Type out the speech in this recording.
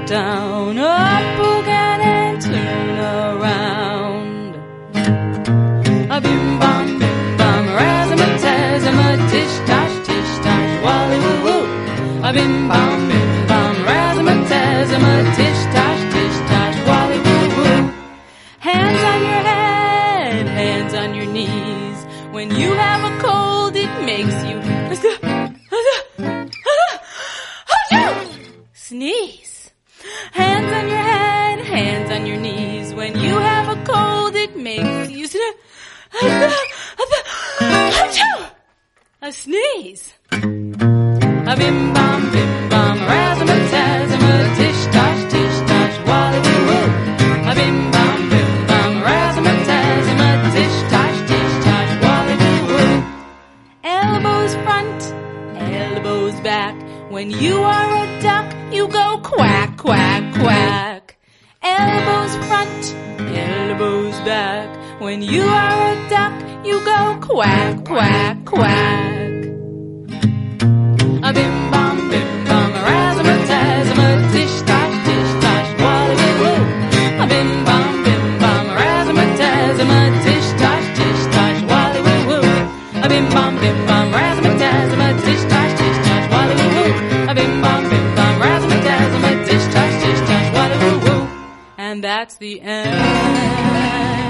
down, up again and turn around. A bim bam, razzmatazz, tish tosh, wally woo woo. A bim bam, razzmatazz, tish tosh, wally woo woo. Hands on your head, hands on your knees. When you have a cold, it makes you sneeze. Hands on your head, hands on your knees. When you have a cold, it makes you a sneeze. A bim bam, razzmatazz, tish tosh, wally woo woo. A bim bam, razzmatazz, tish tosh, wally woo woo. Elbows front, elbows back. When you are a duck, you go quack, quack, quack. Elbows front, elbows back. When you are a duck, you go quack, quack, quack. A bim bam, razzmatazz, tish tosh, wally woo woo. A bim bam, razzmatazz, tish tosh, wally woo woo. A bim bam, razzmatazz, tish tosh, wally woo woo. A bim bam, razzmatazz, tish tosh, wally woo woo. And that's the end.